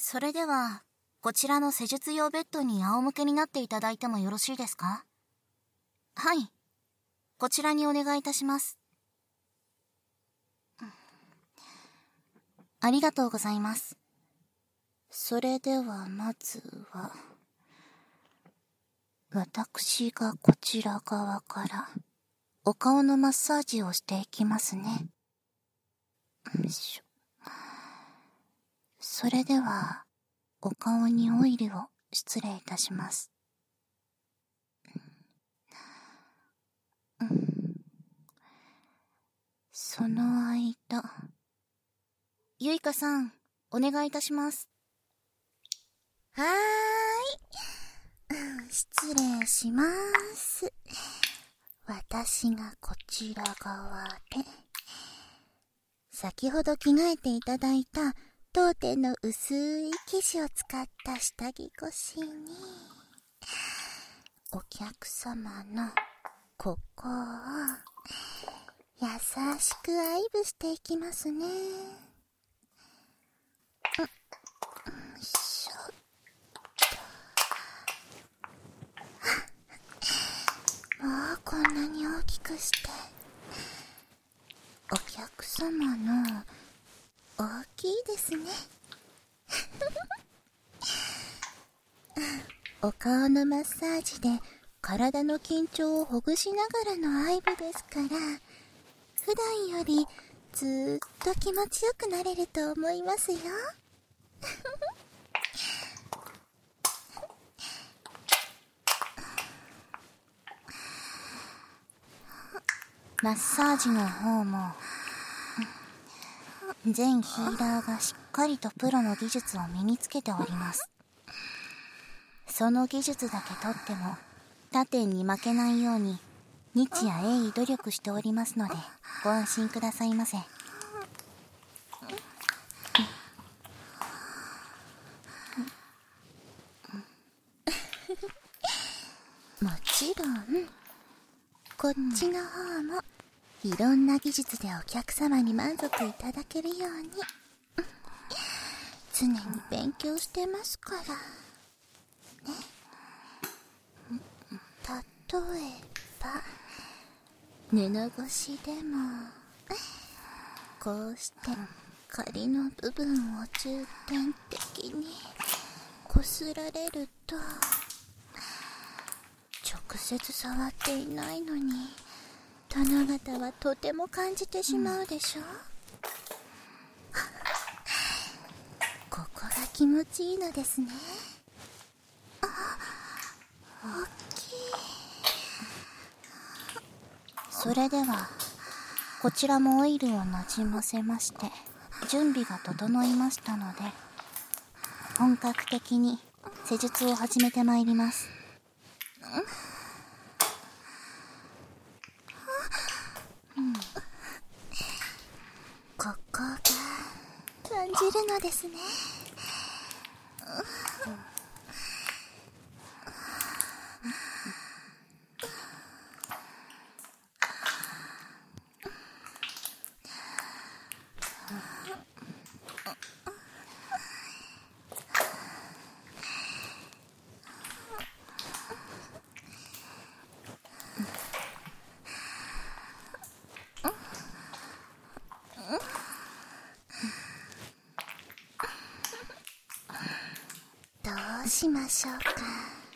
それでは、こちらの施術用ベッドに仰向けになっていただいてもよろしいですか？はい。こちらにお願いいたします。ありがとうございます。それではまずは、私がこちら側からお顔のマッサージをしていきますね。それでは、お顔にオイルを失礼いたします。その間、ゆいかさん、お願いいたします。 はーい。失礼します。私がこちら側で、先ほど着替えていただいた当店の薄い生地を使った下着越しに、お客様のここを優しく愛撫していきますね。もうこんなに大きくして、お客様の大きいですね。お顔のマッサージで体の緊張をほぐしながらの愛撫ですから、普段よりずーっと気持ちよくなれると思いますよ。 マッサージの方も、全ヒーラーがしっかりとプロの技術を身につけております。その技術だけとっても他店に負けないように日夜鋭意努力しておりますので、ご安心くださいませ。 もちろんこっちの方もいろんな技術でお客様に満足いただけるように常に勉強してますからね。例えば布越しでもこうして仮の部分を重点的にこすられると、直接触っていないのに殿方はとても感じてしまうでしょ。ここが気持ちいいのですね。大きい。 それではこちらもオイルをなじませまして準備が整いましたので、本格的に施術を始めてまいります。 ここが感じるのですね。どうしましょうか。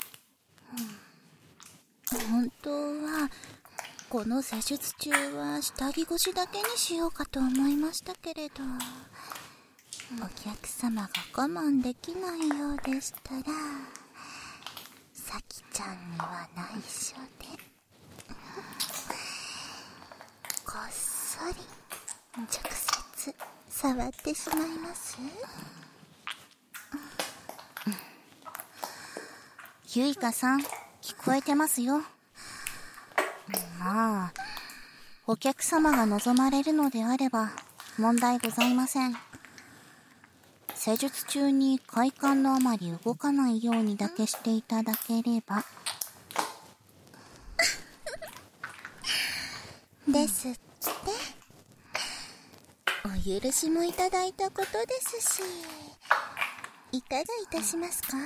本当はこの施術中は下着越しだけにしようかと思いましたけれど、お客様が我慢できないようでしたら、さきちゃんには内緒でこっそり直接触ってしまいます。 ゆいかさん、聞こえてますよ。まあ、お客様が望まれるのであれば問題ございません。施術中に快感のあまり動かないようにだけしていただければ。 ですって。お許しもいただいたことですし、 いかがいたしますか？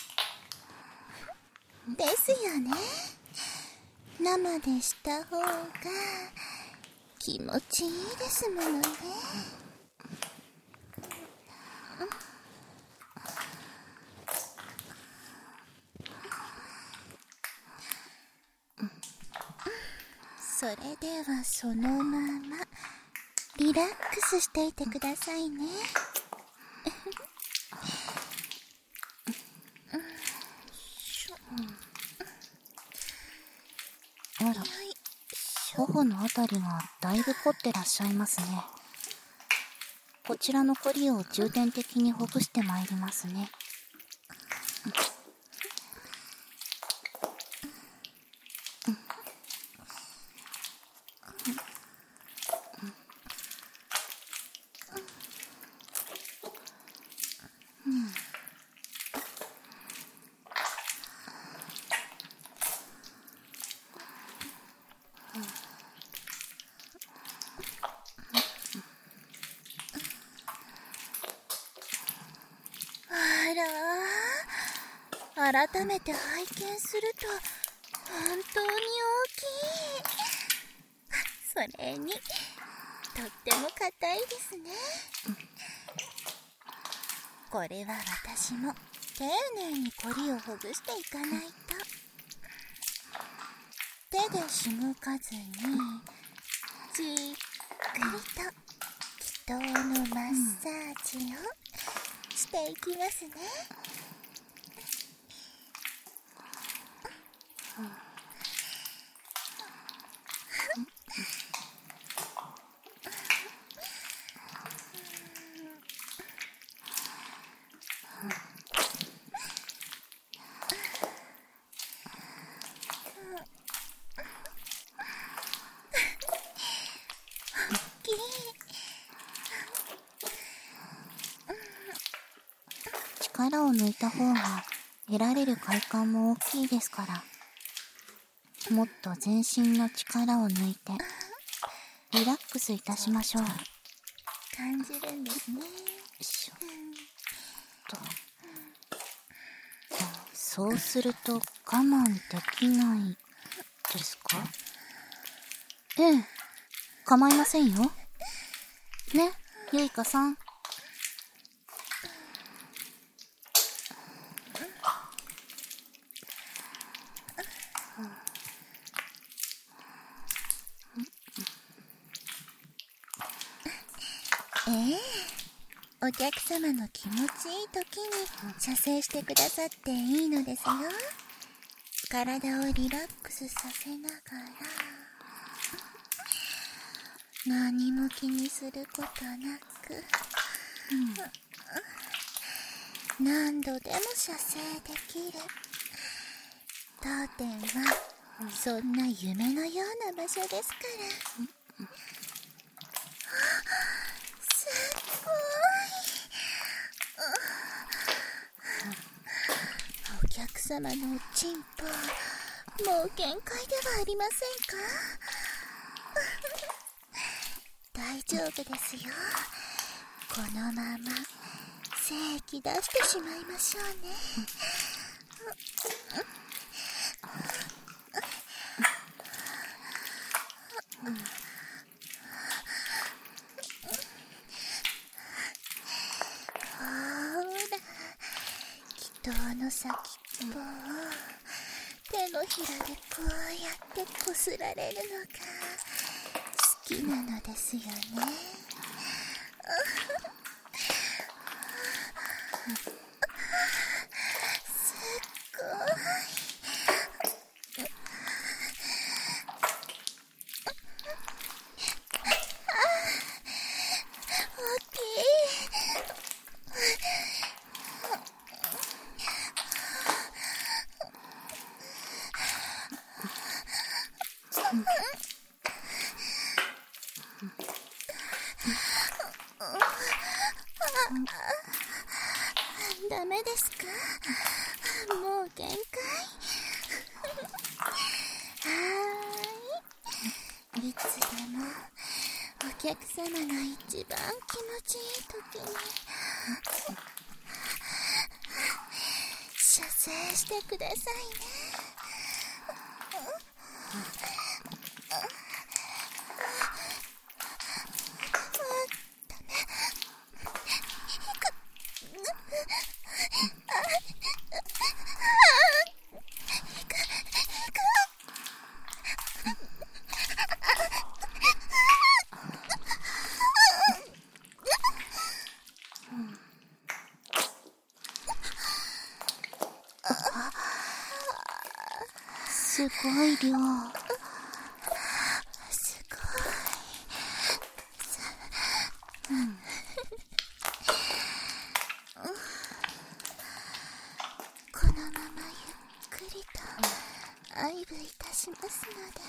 ですよね。生でした方が気持ちいいですものね。それではそのままリラックスしていてくださいね。 あら、頬のあたりがだいぶ凝ってらっしゃいますね。こちらの凝りを重点的にほぐしてまいりますね。 あら、改めて拝見すると本当に大きい。それにとっても硬いですね。これは私も丁寧に凝りをほぐしていかないと。手でしごかずにじっくりと気筒のマッサージをしていきますね。 力を抜いた方が得られる快感も大きいですから、もっと全身の力を抜いてリラックスいたしましょう。 感じるんですね。 そうすると我慢できないですか？ええ、構いませんよ。ね、ゆいかさん。 お客様の気持ちいい時に射精してくださっていいのですよ。体をリラックスさせながら、何も気にすることなく、何度でも射精できる。当店はそんな夢のような場所ですから。すっごい。お客様のおちんぽ、もう限界ではありませんか？大丈夫ですよ。このまま精液出してしまいましょうね。ほら、気筒の先っぽを手のひらでこうやってこすられるのが好きなのですよね。すっごい。大きい。ダメですか？もう限界。いつでもお客様が一番気持ちいい時にしてくださいね。 すごい量。 すごい。このままゆっくりと愛撫いたしますので、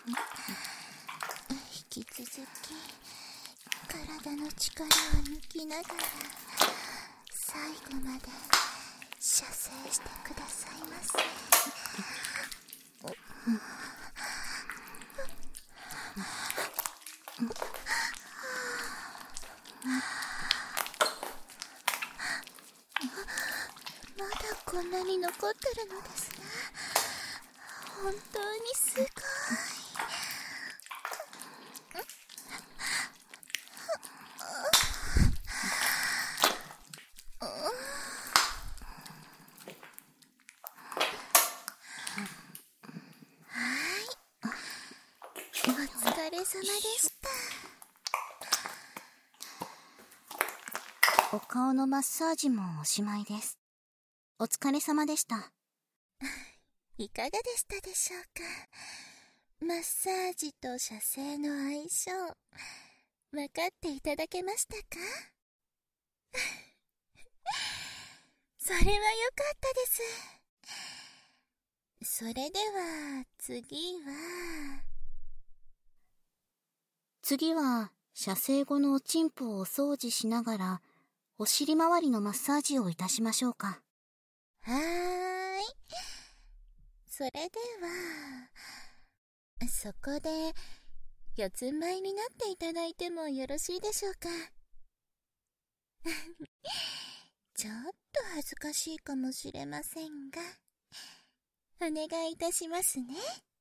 引き続き体の力を抜きながら最後まで射精してくださいませ。まだこんなに残ってるのですね。本当にすごい。お疲れ様でした。 お顔のマッサージもおしまいです。お疲れ様でした。 いかがでしたでしょうか。マッサージと射精の相性、分かっていただけましたか？それは良かったです。それでは次は射精後のおちんぽをお掃除しながらお尻周りのマッサージをいたしましょうか。 はーい。それではそこで四つん這いになっていただいてもよろしいでしょうか。ちょっと恥ずかしいかもしれませんが、お願いいたしますね。